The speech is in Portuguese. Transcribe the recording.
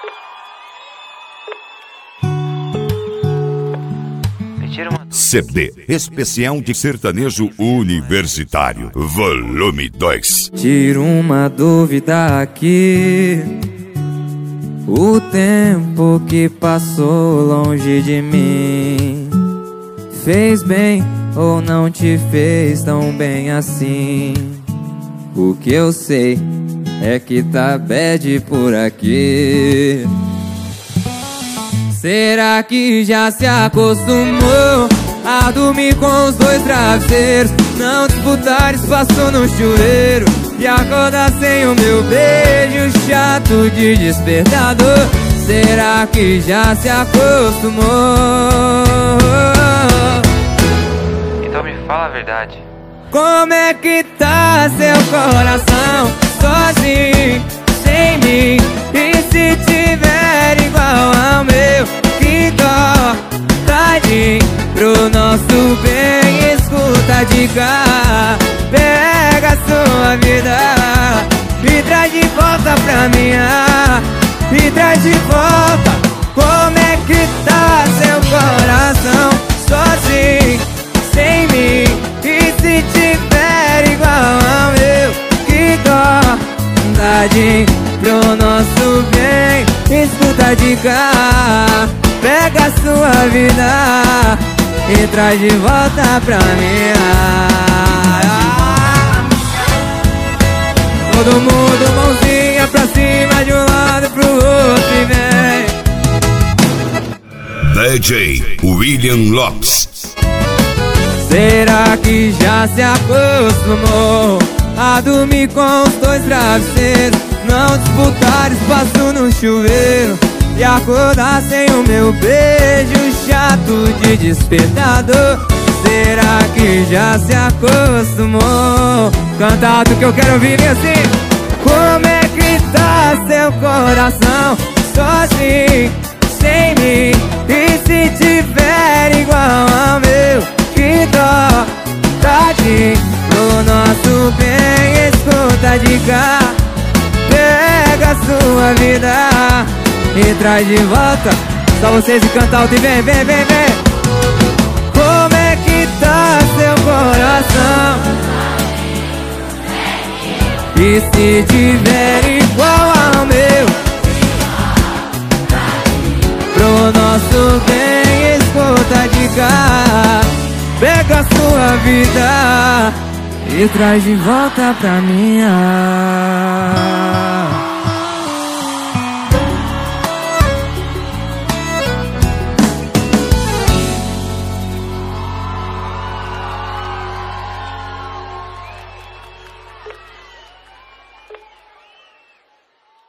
CD especial de sertanejo universitário, volume 2. Tiro uma dúvida aqui: o tempo que passou longe de mim fez bem ou não te fez tão bem assim? O que eu sei é que tá bad por aqui. Será que já se acostumou a dormir com os dois travesseiros, não disputar espaço no chuveiro e acordar sem o meu beijo chato de despertador? Será que já se acostumou? Então me fala a verdade. Como é que tá seu coração sozinho, sem mim? E se tiver igual ao meu, que dó, tadinho. Pro nosso bem, escuta a dica, pega a sua vida e traz de volta pra minha, e traz de volta. Como é que tá seu coração sozinho, sem mim? E se tiver igual ao meu, que dó, tadinho. Pro nosso bem, escuta a dica, pega a sua vida e traz de volta pra mim. Todo mundo mãozinha pra cima, de um lado pro outro e vem. DJ William Lopes. Será que já se acostumou a dormir com os dois travesseiros, não disputar espaço no chuveiro e acordar sem o meu beijo chato de despertador? Será que já se acostumou? Canta alto que eu quero ouvir assim. Como é que tá seu coração sozinho, sem mim? E se tiver igual ao meu, que dó, tadinho. Pro nosso bem, escuta a dica, pega a sua vida e traz de volta. Só vocês e canta alto e vem, vem, vem, vem. Como é que tá seu coração? E se tiver igual ao meu, pro nosso bem, escuta a dica, pega a sua vida e traz de volta pra minha.